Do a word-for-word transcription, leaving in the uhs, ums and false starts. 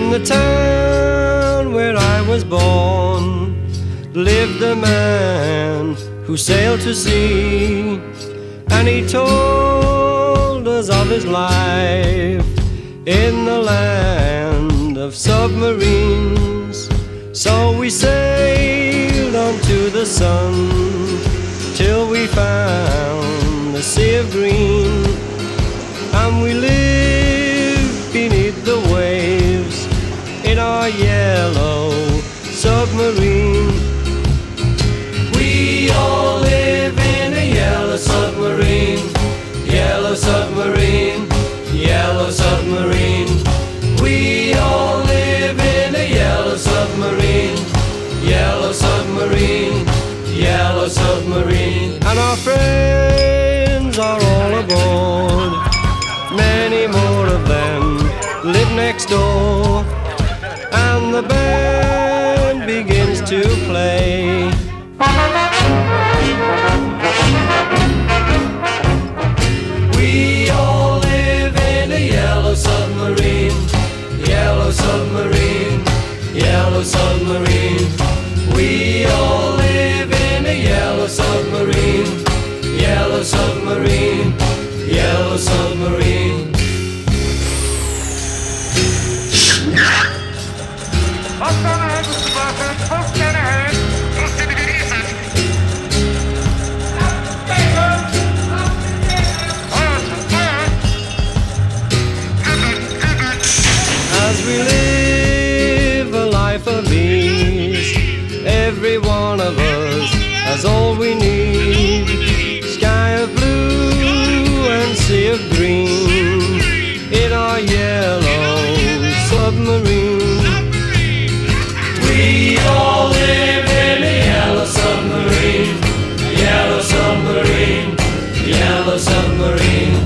In the town where I was born lived a man who sailed to sea, and he told us of his life in the land of submarines. So we sailed on to the sun till we found the sea of green, and we lived beneath the waves in our yellow submarine. We all live in a yellow submarine, yellow submarine, yellow submarine. We all live in a yellow submarine, yellow submarine, yellow submarine. And our friends are all aboard, many more of them live next door, and the band begins to play. We all live in a yellow submarine, yellow submarine, yellow submarine. We all live in a yellow submarine, yellow submarine, yellow submarine. As we live a life of ease, every one of us has all we need. Sky of blue and sea of green in our yellow submarine. We all live in a yellow submarine, yellow submarine, yellow submarine.